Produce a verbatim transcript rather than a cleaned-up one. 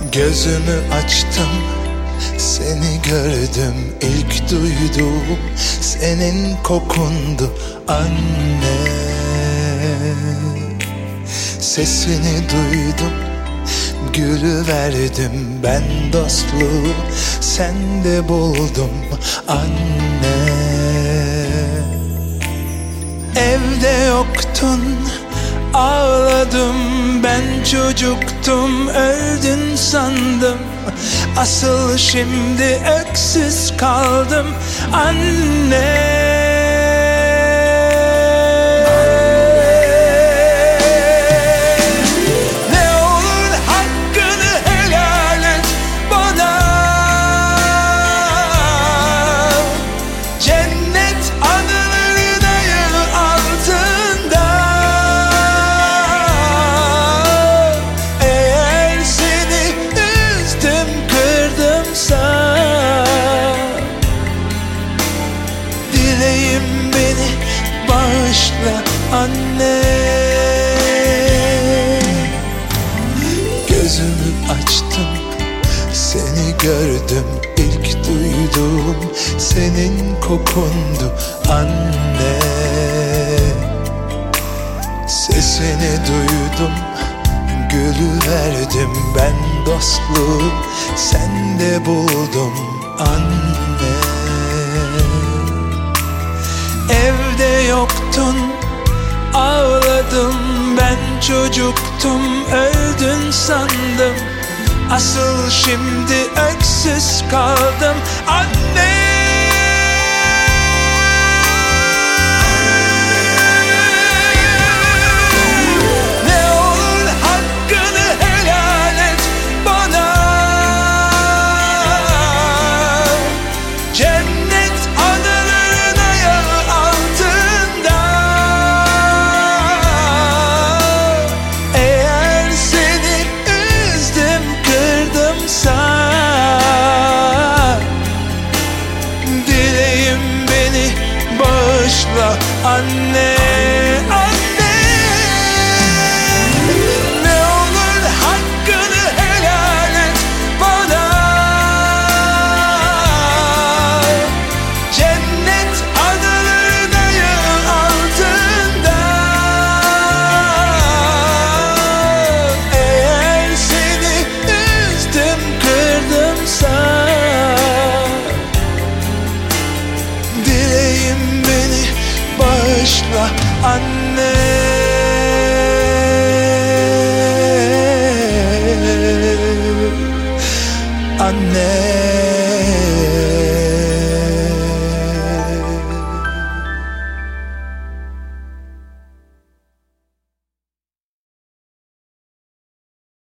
Gözümü açtım, seni gördüm, ilk duydum senin kokundu anne. Sesini duydum, gülüverdim, ben dostluğu sende buldum anne. Evde yoktun, ağladım, ben çocuktum, öldün sandım. Asıl şimdi öksüz kaldım anne. Beni bağışla anne. Gözümü açtım, seni gördüm, ilk duydum senin kokundu anne. Sesini duydum, gülüverdim, ben dostluğu sende buldum anne. Evde yoktun, ağladım, ben çocuktum, öldün sandım. Asıl şimdi öksüz kaldım anne. Anne, anne, ne olur hakkını helal et bana. Cennet adalarına yığ altında. Eğer seni üzdüm, kırdımsa, dileğim beni bağışla anne.